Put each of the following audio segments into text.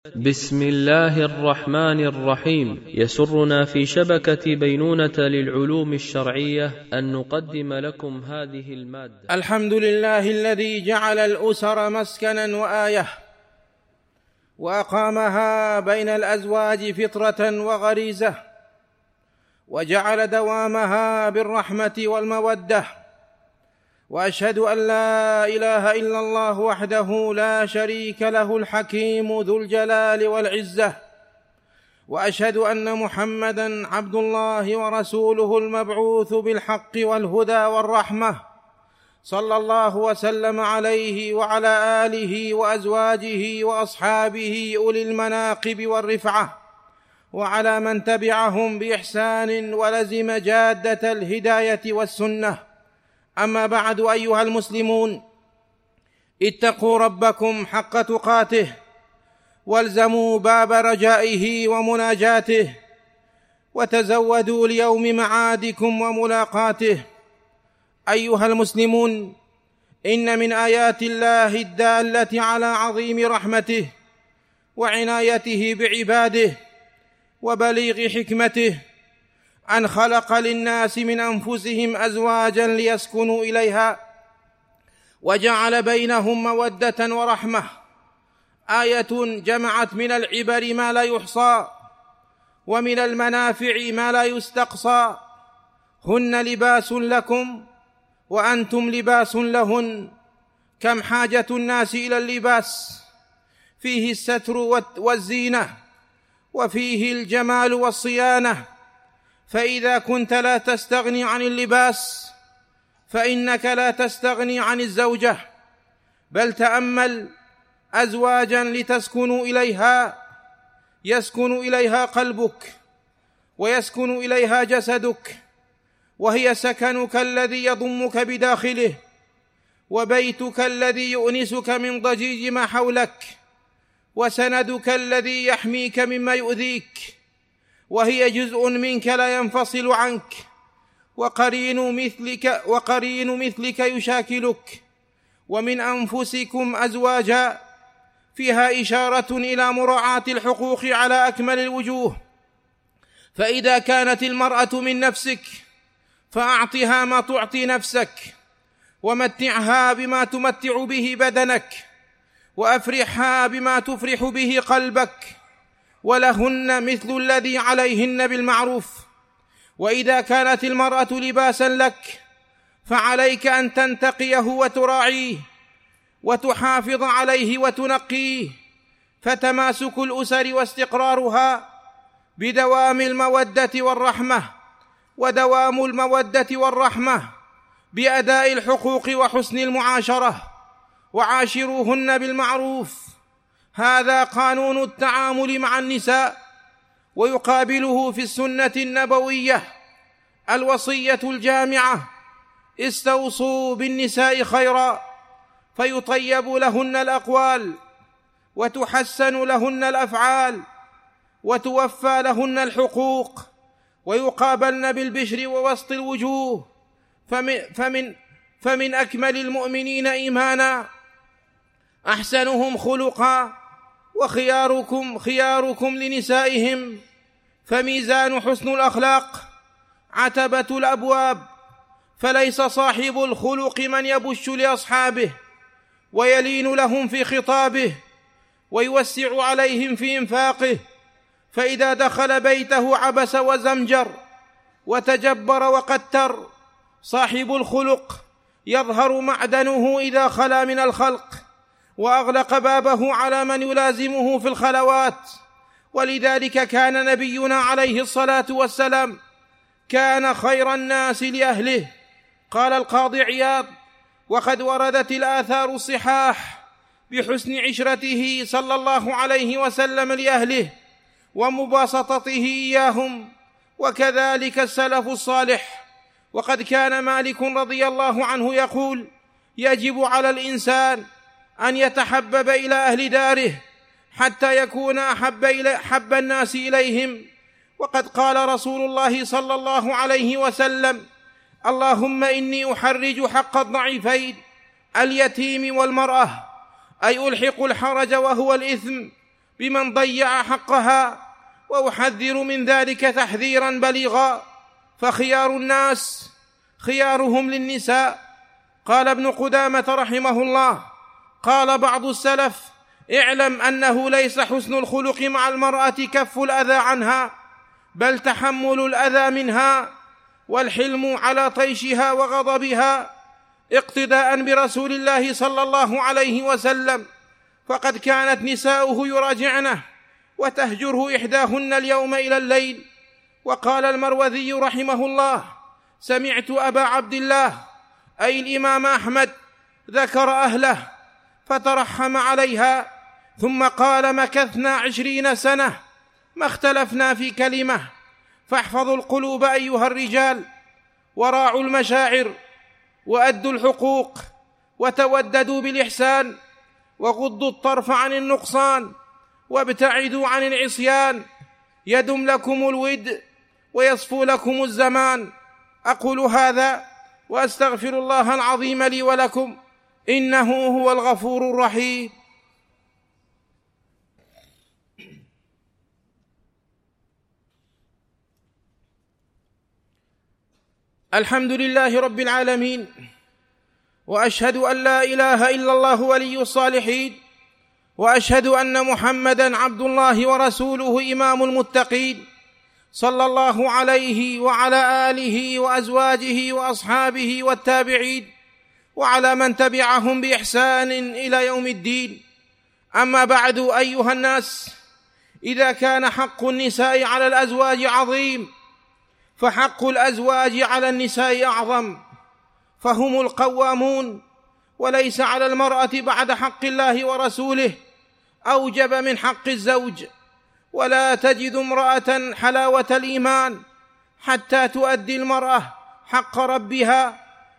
بسم الله الرحمن الرحيم. يسرنا في شبكة بينونة للعلوم الشرعية أن نقدم لكم هذه المادة. الحمد لله الذي جعل الأسر مسكنا وآية، وأقامها بين الأزواج فطرة وغريزة، وجعل دوامها بالرحمة والمودة. وأشهد أن لا إله إلا الله وحده لا شريك له الحكيم ذو الجلال والعزة، وأشهد أن محمدًا عبد الله ورسوله المبعوث بالحق والهدى والرحمة، صلى الله وسلم عليه وعلى آله وأزواجه وأصحابه أولي المناقب والرفعة، وعلى من تبعهم بإحسان ولزم جادة الهداية والسنة. أما بعد، أيها المسلمون، اتقوا ربكم حق تقاته، والزموا باب رجائه ومناجاته، وتزودوا ليوم معادكم وملاقاته. أيها المسلمون، إن من آيات الله الدالة على عظيم رحمته وعنايته بعباده وبليغ حكمته أن خلق للناس من أنفسهم أزواجا ليسكنوا إليها، وجعل بينهم مودة ورحمة. آية جمعت من العبر ما لا يحصى، ومن المنافع ما لا يستقصى. هن لباس لكم وأنتم لباس لهن. كم حاجة الناس إلى اللباس، فيه الستر والزينة، وفيه الجمال والصيانة. فإذا كنت لا تستغني عن اللباس، فإنك لا تستغني عن الزوجة. بل تأمل أزواجا لتسكنوا إليها، يسكن إليها قلبك، ويسكن إليها جسدك، وهي سكنك الذي يضمك بداخله، وبيتك الذي يؤنسك من ضجيج ما حولك، وسندك الذي يحميك مما يؤذيك، وهي جزء منك لا ينفصل عنك، وقرين مثلك يشاكلك. ومن أنفسكم أزواجا، فيها إشارة إلى مراعاة الحقوق على أكمل الوجوه. فإذا كانت المرأة من نفسك، فأعطها ما تعطي نفسك، ومتعها بما تمتع به بدنك، وأفرحها بما تفرح به قلبك، ولهن مثل الذي عليهن بالمعروف. وإذا كانت المرأة لباسا لك، فعليك أن تنتقيه وتراعيه، وتحافظ عليه وتنقيه. فتماسك الأسر واستقرارها بدوام المودة والرحمة، ودوام المودة والرحمة بأداء الحقوق وحسن المعاشرة. وعاشروهن بالمعروف، هذا قانون التعامل مع النساء. ويقابله في السنة النبوية الوصية الجامعة: استوصوا بالنساء خيرا، فيطيب لهن الأقوال، وتحسن لهن الأفعال، وتوفى لهن الحقوق، ويقابلن بالبشر ووسط الوجوه. فمن أكمل المؤمنين إيمانا أحسنهم خلقا، وخياركم لنسائهم. فميزان حسن الأخلاق عتبة الأبواب، فليس صاحب الخلق من يبش لأصحابه، ويلين لهم في خطابه، ويوسع عليهم في إنفاقه. فإذا دخل بيته عبس وزمجر وتجبر وقتر. صاحب الخلق يظهر معدنه إذا خلا من الخلق، وأغلق بابه على من يلازمه في الخلوات. ولذلك كان نبينا عليه الصلاة والسلام كان خير الناس لأهله. قال القاضي عياض: وقد وردت الآثار الصحاح بحسن عشرته صلى الله عليه وسلم لأهله ومباسطته إياهم، وكذلك السلف الصالح. وقد كان مالك رضي الله عنه يقول: يجب على الإنسان أن يتحبب إلى أهل داره حتى يكون أحب الناس إليهم. وقد قال رسول الله صلى الله عليه وسلم: اللهم إني أحرج حق الضعيفين اليتيم والمرأة، أي ألحق الحرج وهو الإثم بمن ضيع حقها، وأحذر من ذلك تحذيرا بليغا، فخيار الناس خيارهم للنساء. قال ابن قدامة رحمه الله: قال بعض السلف: اعلم أنه ليس حسن الخلق مع المرأة كف الأذى عنها، بل تحمل الأذى منها والحلم على طيشها وغضبها، اقتداء برسول الله صلى الله عليه وسلم، فقد كانت نساؤه يراجعنه وتهجره إحداهن اليوم إلى الليل. وقال المروذي رحمه الله: سمعت أبا عبد الله أي الإمام أحمد ذكر أهله فترحم عليها، ثم قال: مكثنا 20 سنة ما اختلفنا في كلمة، فاحفظوا القلوب أيها الرجال، وراعوا المشاعر، وأدوا الحقوق، وتوددوا بالإحسان، وغضوا الطرف عن النقصان، وابتعدوا عن العصيان، يدم لكم الود ويصفو لكم الزمان. أقول هذا وأستغفر الله العظيم لي ولكم، إنه هو الغفور الرحيم. الحمد لله رب العالمين، وأشهد أن لا إله إلا الله ولي الصالحين، وأشهد أن محمدًا عبد الله ورسوله إمام المتقين، صلى الله عليه وعلى آله وأزواجه وأصحابه والتابعين، وعلى من تبعهم بإحسان إلى يوم الدين. أما بعد، أيها الناس، إذا كان حق النساء على الأزواج عظيم، فحق الأزواج على النساء أعظم، فهم القوامون، وليس على المرأة بعد حق الله ورسوله أوجب من حق الزوج. ولا تجد امرأة حلاوة الإيمان حتى تؤدي المرأة حق ربها،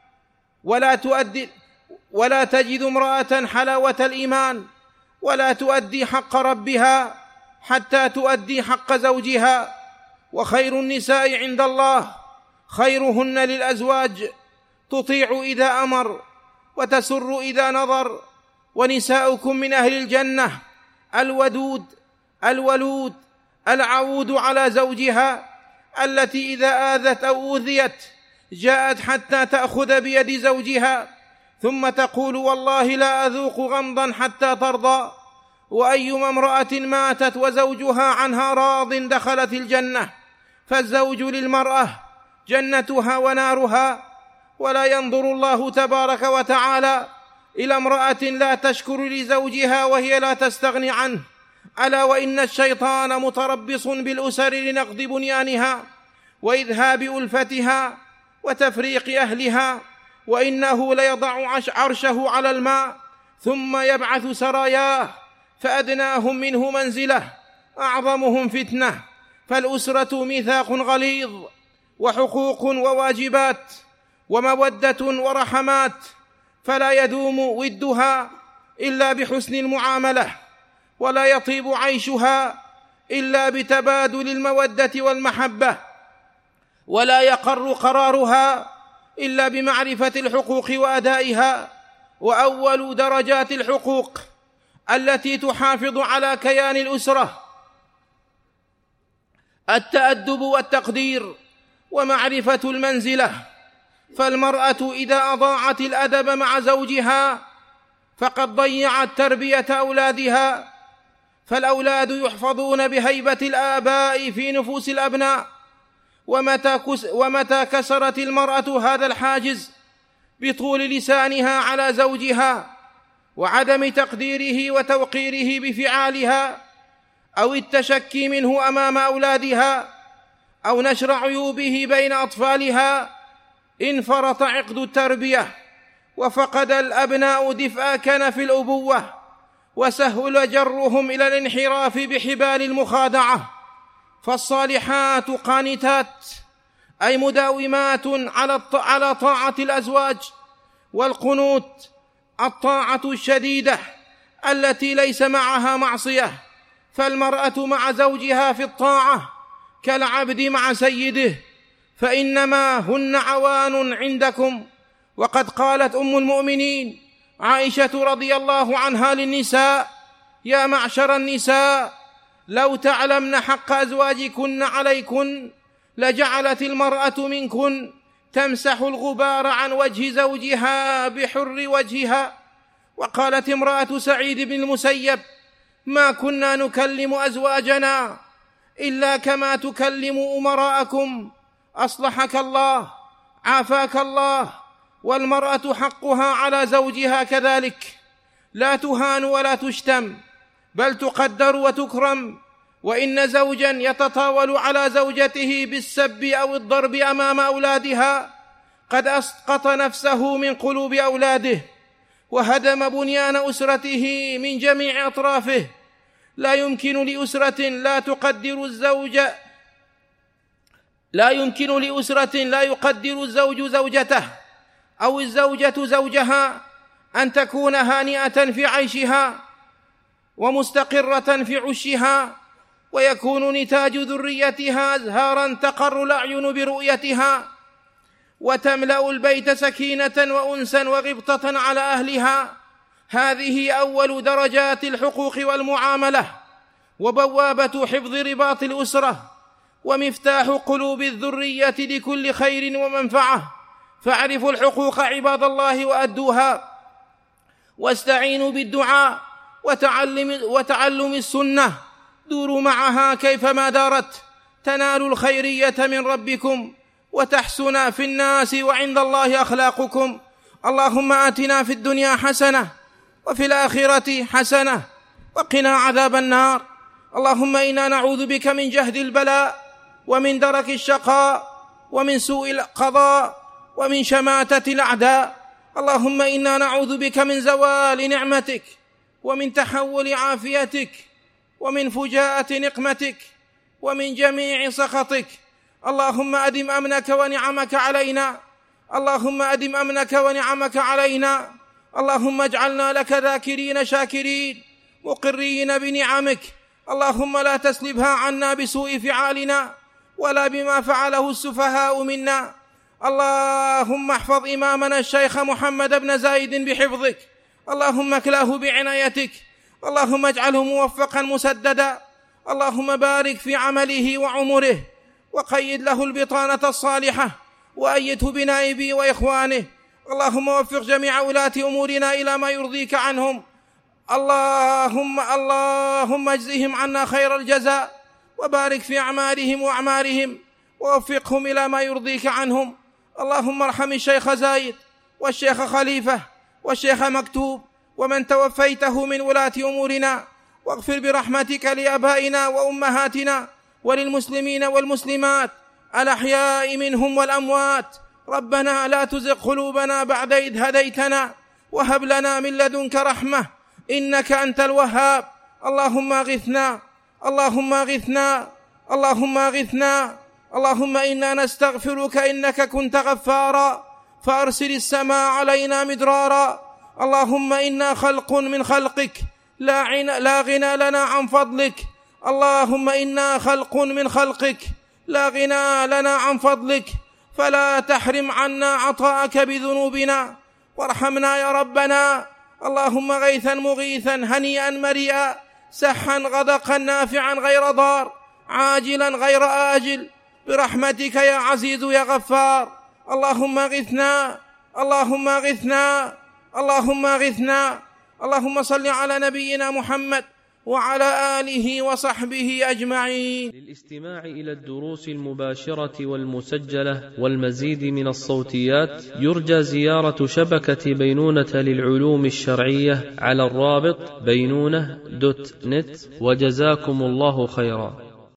ولا تجد امرأة حلاوة الإيمان ولا تؤدي حق ربها حتى تؤدي حق زوجها. وخير النساء عند الله خيرهن للأزواج، تطيع إذا أمر وتسر إذا نظر. ونساؤكم من أهل الجنة الودود الولود العود على زوجها، التي إذا آذت أو أوذيت جاءت حتى تأخذ بيد زوجها ثم تقول: والله لا أذوق غمضا حتى ترضى. وأيما امرأة ماتت وزوجها عنها راض دخلت الجنة. فالزوج للمرأة جنتها ونارها. ولا ينظر الله تبارك وتعالى إلى امرأة لا تشكر لزوجها وهي لا تستغني عنه. ألا وإن الشيطان متربص بالأسر لنقض بنيانها وإذهاب ألفتها وتفريق أهلها، وإنه ليضع عرشه على الماء ثم يبعث سراياه، فأدناهم منه منزلة أعظمهم فتنة. فالأسرة ميثاق غليظ، وحقوق وواجبات، ومودة ورحمات، فلا يدوم ودها إلا بحسن المعاملة، ولا يطيب عيشها إلا بتبادل المودة والمحبة، ولا يقر قرارها إلا بمعرفة الحقوق وأدائها. وأول درجات الحقوق التي تحافظ على كيان الأسرة التأدب والتقدير ومعرفة المنزلة. فالمرأة إذا أضاعت الأدب مع زوجها فقد ضيعت تربية أولادها، فالأولاد يحفظون بهيبة الآباء في نفوس الأبناء. ومتى كسرت المرأة هذا الحاجز بطول لسانها على زوجها وعدم تقديره وتوقيره بفعالها، أو التشكي منه أمام أولادها، أو نشر عيوبه بين أطفالها، انفرط عقد التربية، وفقد الأبناء دفء كنف الأبوة، وسهل جرهم إلى الانحراف بحبال المخادعة. فالصالحات قانتات أي مداومات على طاعة الأزواج، والقنوت الطاعة الشديدة التي ليس معها معصية. فالمرأة مع زوجها في الطاعة كالعبد مع سيده، فإنما هن عوان عندكم. وقد قالت أم المؤمنين عائشة رضي الله عنها للنساء: يا معشر النساء لو تعلمن حق أزواجكن عليكن لجعلت المرأة منكن تمسح الغبار عن وجه زوجها بحر وجهها. وقالت امرأة سعيد بن المسيب: ما كنا نكلم أزواجنا إلا كما تكلم أمراءكم، أصلحك الله عافاك الله. والمرأة حقها على زوجها كذلك، لا تهان ولا تشتم، بل تقدر وتكرم. وإن زوجا يتطاول على زوجته بالسب أو الضرب أمام أولادها قد أسقط نفسه من قلوب أولاده وهدم بنيان أسرته من جميع أطرافه. لا يمكن لأسرة لا يقدر الزوج زوجته أو الزوجة زوجها أن تكون هانئة في عيشها ومستقرة في عشها، ويكون نتاج ذريتها أزهارا تقر الأعين برؤيتها، وتملأ البيت سكينة وأنسا وغبطة على أهلها. هذه أول درجات الحقوق والمعاملة، وبوابة حفظ رباط الأسرة، ومفتاح قلوب الذرية لكل خير ومنفعة. فاعرفوا الحقوق عباد الله وأدوها، واستعينوا بالدعاء وتعلم السنة. دوروا معها كيفما دارت تنالوا الخيرية من ربكم وتحسن في الناس وعند الله أخلاقكم. اللهم آتنا في الدنيا حسنة وفي الآخرة حسنة وقنا عذاب النار. اللهم إنا نعوذ بك من جهد البلاء ومن درك الشقاء ومن سوء القضاء ومن شماتة الأعداء. اللهم إنا نعوذ بك من زوال نعمتك ومن تحول عافيتك ومن فجاءة نقمتك ومن جميع سخطك. اللهم أدم أمنك ونعمك علينا، اللهم أدم أمنك ونعمك علينا. اللهم اجعلنا لك ذاكرين شاكرين مقرين بنعمك. اللهم لا تسلبها عنا بسوء فعالنا ولا بما فعله السفهاء منا. اللهم احفظ إمامنا الشيخ محمد بن زايد بحفظك، اللهم اكلاه بعنايتك، اللهم اجعله موفقا مسددا. اللهم بارك في عمله وعمره، وقيد له البطانة الصالحة، وأيده بنائبه وإخوانه. اللهم وفق جميع ولاة أمورنا إلى ما يرضيك عنهم. اللهم اجزهم عنا خير الجزاء، وبارك في أعمالهم وأعمارهم، ووفقهم إلى ما يرضيك عنهم. اللهم ارحم الشيخ زايد والشيخ خليفة والشيخ مكتوب ومن توفيته من ولاة أمورنا، واغفر برحمتك لآبائنا وأمهاتنا وللمسلمين والمسلمات الأحياء منهم والأموات. ربنا لا تزغ قلوبنا بعد إذ هديتنا، وهب لنا من لدنك رحمة إنك أنت الوهاب. اللهم اغثنا، اللهم اغثنا، اللهم اغثنا. اللهم إنا نستغفرك إنك كنت غفارا، فأرسل السماء علينا مدرارا. اللهم إنا خلق من خلقك لا غنى لنا عن فضلك. اللهم إنا خلق من خلقك لا غنى لنا عن فضلك، فلا تحرم عنا عطاءك بذنوبنا، وارحمنا يا ربنا. اللهم غيثا مغيثا هنيئا مريئا، سحا غدقا نافعا غير ضار، عاجلا غير آجل، برحمتك يا عزيز يا غفار. اللهم اغثنا، اللهم اغثنا، اللهم اغثنا. اللهم صل على نبينا محمد وعلى آله وصحبه أجمعين. للاستماع إلى الدروس المباشرة والمسجلة والمزيد من الصوتيات يرجى زيارة شبكة بينونة للعلوم الشرعية على الرابط بينونة.net. وجزاكم الله خيرا.